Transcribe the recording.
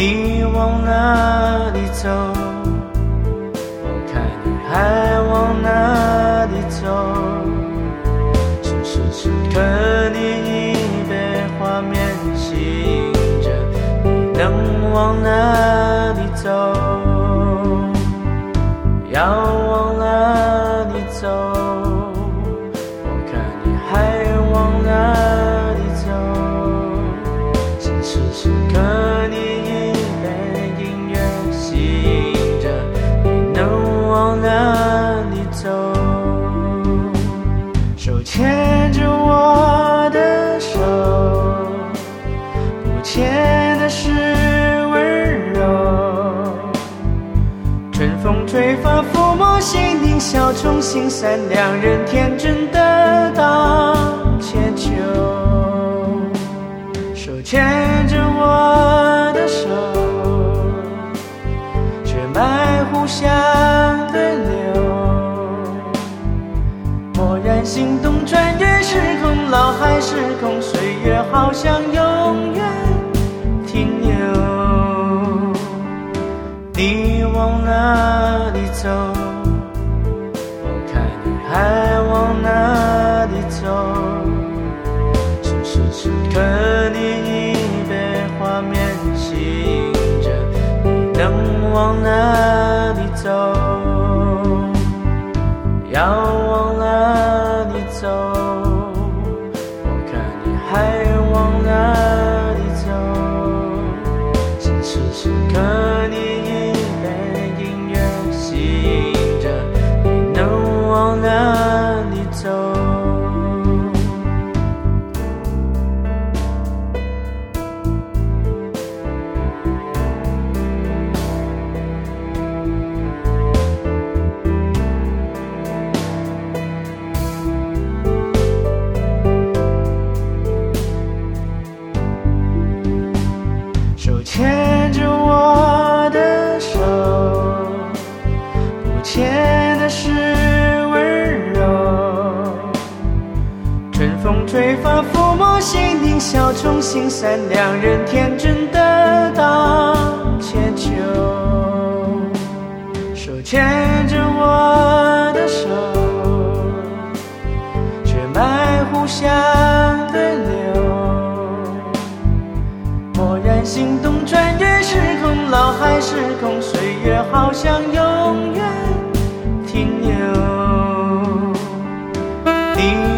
你往哪里走？我看你还往哪里走？此时此刻，你已被画面吸引着，你能往哪里走？要往哪里走？我看你还往哪里走？此时此刻，你已被音乐吸引着，你能往哪里走？手牵着我的手，不牵的是温柔。春风吹发，抚摸心灵，小虫心散，两人天真的荡千秋。手牵着我的手，血脉互相的流。蓦然心动，穿越时空，老海时空，岁月好像永远停留。你往哪里走？我看你还往哪里走？此时此刻，你已被画面吸引着，你能往哪里走？要往哪里走？我看你还往哪里走？此时此刻，你已被音乐吸引着，你能往哪里走？手牵着我的手，不牵的是温柔。春风吹发，抚摸心灵，小虫心散，两人天真的荡千秋。手牵着我的手，血脉互相的流。蓦然心动，穿越时空，老海时空，岁月好像永远停留。你